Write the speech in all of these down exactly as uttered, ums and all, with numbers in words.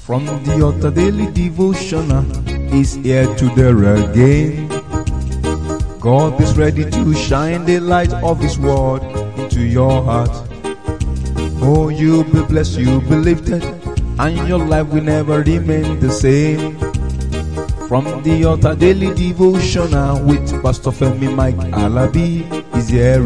From the altar daily devotional is here to there again. God is ready to shine the light of His word into your heart. Oh, you'll be blessed, you'll be lifted, and your life will never remain the same. From the altar daily devotional with Pastor Femi Mike Alabi is here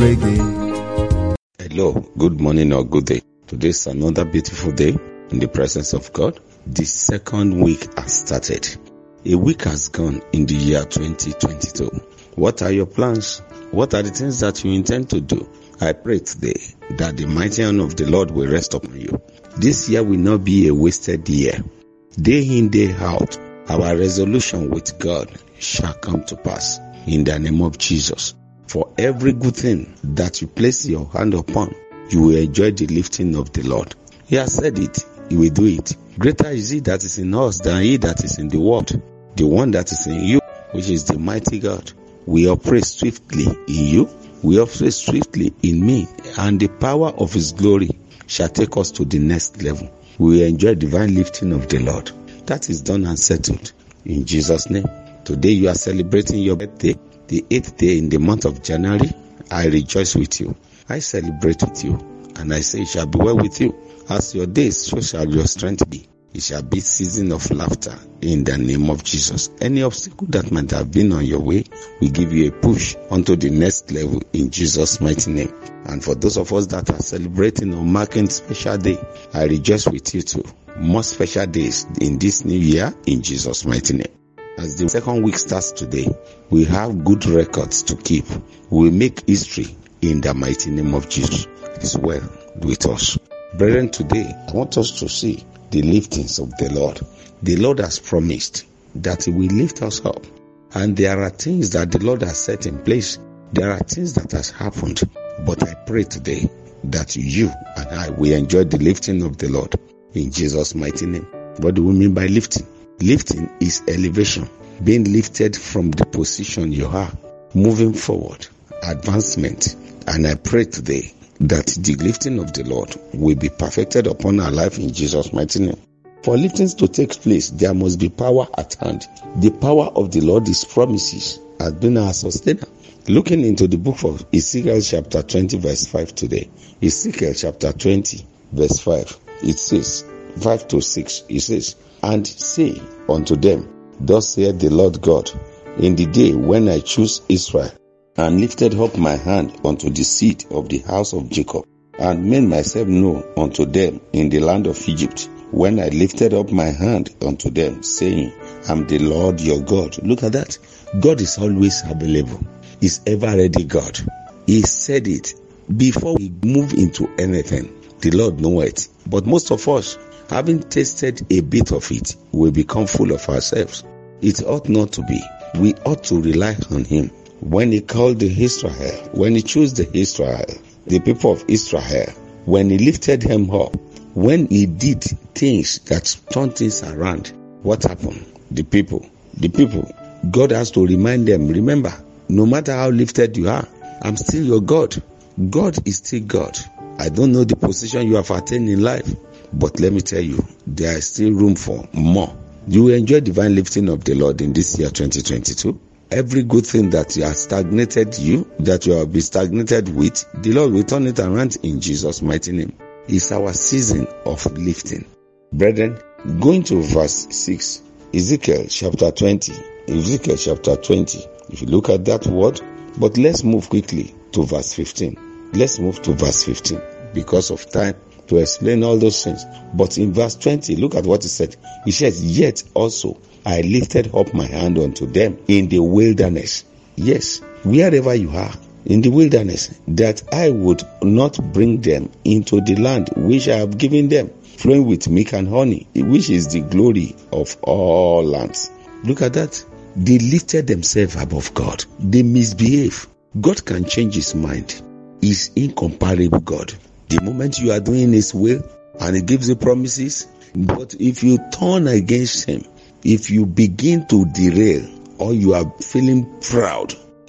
again. Hello, good morning or good day. Today is another beautiful day in the presence of God. The second week has started. A week has gone in the year twenty twenty-two. What are your plans? What are the things that you intend to do? I pray today that the mighty hand of the Lord will rest upon you. This year will not be a wasted year. Day in, day out, our resolution with God shall come to pass in the name of Jesus. For every good thing that you place your hand upon, you will enjoy the lifting of the Lord. He has said it, He will do it. Greater is He that is in us than he that is in the world. The one that is in you, which is the mighty God, will operate swiftly in you, will operate swiftly in me, and the power of His glory shall take us to the next level. We will enjoy divine lifting of the Lord. That is done and settled in Jesus' name. Today you are celebrating your birthday, the eighth day in the month of January. I rejoice with you. I celebrate with you, and I say it shall be well with you. As your days, so shall your strength be. It shall be season of laughter in the name of Jesus. Any obstacle that might have been on your way, we give you a push onto the next level in Jesus' mighty name. And for those of us that are celebrating or marking special day, I rejoice with you too. More special days in this new year in Jesus' mighty name. As the second week starts today, we have good records to keep. We will make history in the mighty name of Jesus. It is well with us. Brethren, today I want us to see the liftings of the Lord. The Lord has promised that He will lift us up. And there are things that the Lord has set in place. There are things that has happened. But I pray today that you and I will enjoy the lifting of the Lord in Jesus' mighty name. What do we mean by lifting? Lifting is elevation. Being lifted from the position you are. Moving forward. Advancement. And I pray today that the lifting of the Lord will be perfected upon our life in Jesus' mighty name. For liftings to take place, there must be power at hand. The power of the Lord, His promises, has been our sustainer. Looking into the book of Ezekiel chapter twenty verse five today. Ezekiel chapter twenty verse five. It says, five to six, it says, and say unto them, thus saith the Lord God, in the day when I choose Israel, and lifted up my hand unto the seed of the house of Jacob, and made myself known unto them in the land of Egypt, when I lifted up my hand unto them, saying, I'm the Lord your God. Look at that. God is always available. He's ever ready God. He said it. Before we move into anything, the Lord knows it. But most of us, having tasted a bit of it, will become full of ourselves. It ought not to be. We ought to rely on Him. When He called the Israel, when He chose the Israel, the people of Israel, when He lifted them up, when He did things that turned things around, what happened? The people, the people, God has to remind them, remember, no matter how lifted you are, I'm still your God. God is still God. I don't know the position you have attained in life, but let me tell you, there is still room for more. You will enjoy divine lifting of the Lord in this year twenty twenty-two. Every good thing that you have stagnated you, that you have been stagnated with, the Lord will turn it around in Jesus' mighty name. It's our season of lifting. Brethren, going to verse six, Ezekiel chapter twenty, Ezekiel chapter twenty, if you look at that word, but let's move quickly to verse fifteen. Let's move to verse fifteen because of time to explain all those things. But in verse twenty, look at what He said. He says, yet also I lifted up my hand unto them in the wilderness. Yes, wherever you are, in the wilderness, that I would not bring them into the land which I have given them, flowing with milk and honey, which is the glory of all lands. Look at that. They lifted themselves above God. They misbehave. God can change His mind. He's incomparable God. The moment you are doing His will, and He gives you promises, but if you turn against Him, if you begin to derail, or you are feeling proud,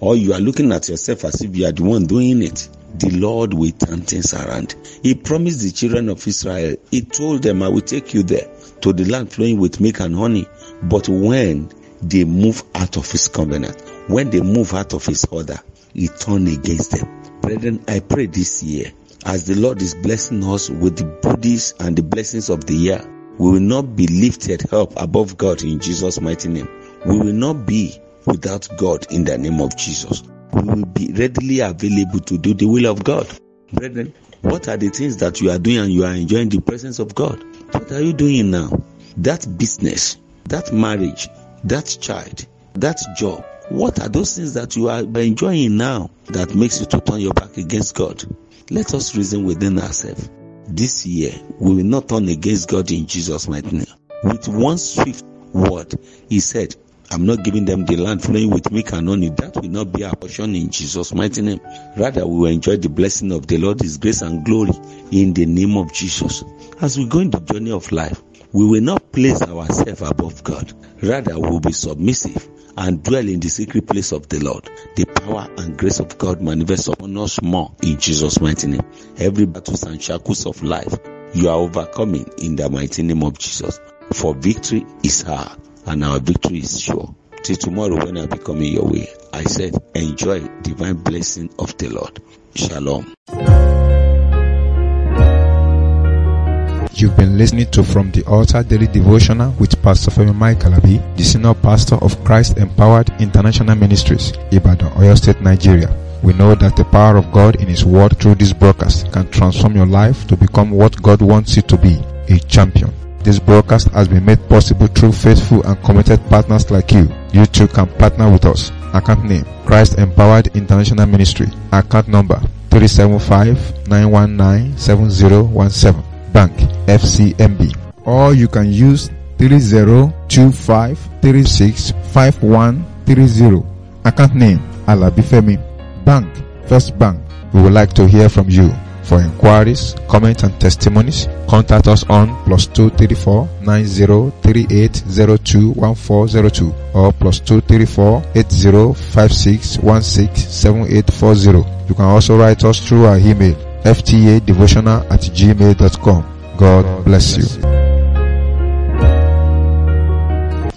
or you are looking at yourself as if you are the one doing it, the Lord will turn things around. He promised the children of Israel, he told them, I will take you there to the land flowing with milk and honey. But when they move out of his covenant, when they move out of his order, he turned against them. Brethren, I pray this year, as the Lord is blessing us with the goodies and the blessings of the year, we will not be lifted up above God in Jesus' mighty name. We will not be without God in the name of Jesus. We will be readily available to do the will of God. Brethren, what are the things that you are doing and you are enjoying the presence of God? What are you doing now? That business, that marriage, that child, that job, what are those things that you are enjoying now that makes you to turn your back against God? Let us reason within ourselves. This year, we will not turn against God in Jesus' mighty name. With one swift word, he said, I'm not giving them the land flowing with milk and honey. That will not be our portion in Jesus' mighty name. Rather, we will enjoy the blessing of the Lord, his grace and glory in the name of Jesus. As we go in the journey of life, we will not place ourselves above God. Rather, we will be submissive and dwell in the secret place of the Lord. The power and grace of God manifest upon us more in Jesus' mighty name. Every battles and shackles of life, you are overcoming in the mighty name of Jesus. For victory is hard, and our victory is sure. Till tomorrow when I be coming your way, I said, enjoy divine blessing of the Lord. Shalom. You've been listening to From the Altar Daily Devotional with Pastor Femi Mike Alabi, the Senior Pastor of Christ Empowered International Ministries, Ibadan, Oyo State, Nigeria. We know that the power of God in His Word through this broadcast can transform your life to become what God wants you to be, a champion. This broadcast has been made possible through faithful and committed partners like you. You too can partner with us. Account name, Christ Empowered International Ministry. Account number, three seven five, nine one nine, seven zero one seven. Bank, F C M B. Or you can use three zero two five, three six five one three zero. Account name, Alabi Femi. Bank, First Bank. We would like to hear from you. For inquiries, comments and testimonies, contact us on plus two three four, nine zero three eight zero two one four zero two or plus two three four, eight zero five six one six seven eight four zero. You can also write us through our email, f t a devotional at gmail dot com. God bless you.